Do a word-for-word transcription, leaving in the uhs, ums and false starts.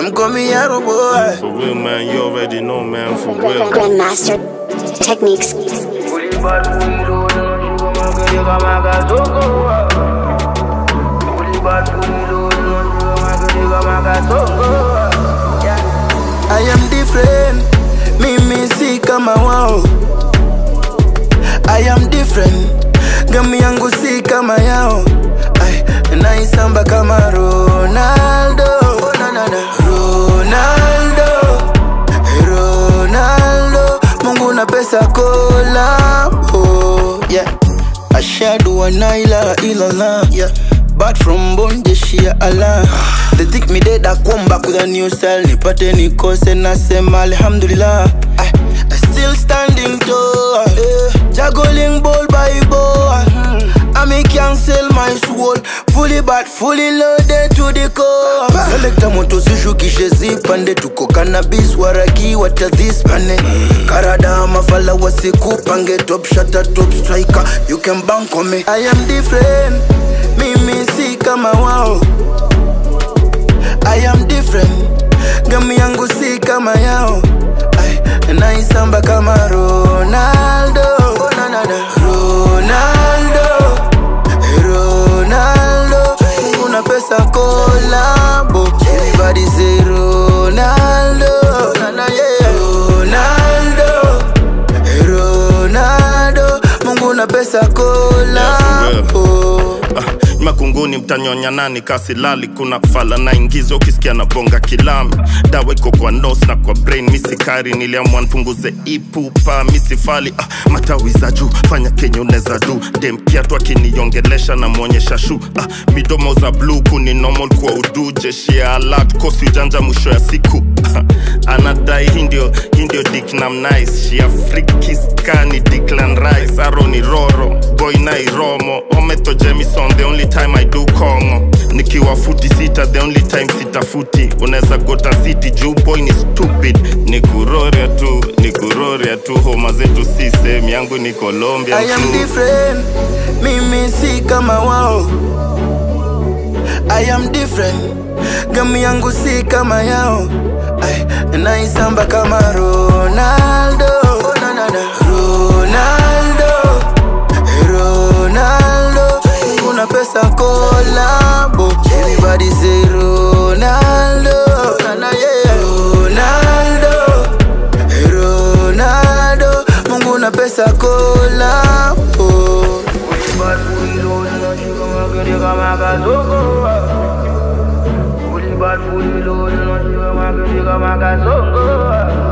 call me Arrow boy. For real, man, you already know, man, for real. Grandmaster techniques. I am different, mimi si kama wao. I am different, gami yangu si kama yao. Ay, naisamba kama Ronaldo. Oh, na, na, na. Ronaldo, Ronaldo, Mungu na pesa kola. Oh, yeah. Ashadu wa naila ilala, yeah. But from bonje shia Allah. They think me dead, I come back with a new style. Nipate nikose nasema alhamdulillah. I, I still standing tall, yeah. Juggling ball by ball. I me cancel my soul. Fully bad, fully loaded to the core. Selecta moto sishukishe zipande. Tuko cannabis waragi wata this pane. Karada mafala wasikupange. Top shutter, top striker. You can bank on me. I am different, mimi si kama wao. I am different, gami yangu si kama yao. Ay, naisamba kama Ronaldo. Oh, na, na, na. Ronaldo, Ronaldo, Mungu na pesa kolabo. Everybody say Ronaldo. Na, na, yeah. Ronaldo, Ronaldo, Mungu na pesa kolabo. Makunguni mtanyonya nani kasi lali. Kuna fala na ingizo ukisikia na bonga kilami. Dawa iko kwa nose na kwa brain. Misi kari niliamua npunguze ipupa. Misi fali ah, matawi za juu. Fanya kenye uneza du. Dem kiatu akiniongelesha na mwonyesha shu ah, midomo za blue kuni normal kwa udu. Jeshi ya alert kosi ujanja mwisho ya siku ah, anadai hindio hindio dick nam nice. Shia freaky skani Declan Rice. Aroni Roro boy na iromo. Ometo Jamison the only time I do Kongo. Nikiwa futi sita the only time sita futi. Uneza gota city juu boy ni stupid. Nikuroria tu, nikuroria tu. Homa zetu si same yangu ni Colombia. I am different, mimi si kama wao. I am different, gami yangu si kama yao. Ay, naisamba kama Ronaldo. Oh, na, na, na. Ronaldo, Ronaldo, Mungu na pesa kolabo. Everybody say Ronaldo. Na, na, yeah. Ronaldo, Ronaldo, Mungu na pesa kolabo. Fully bad, fully loaded, not you, I'm gonna go,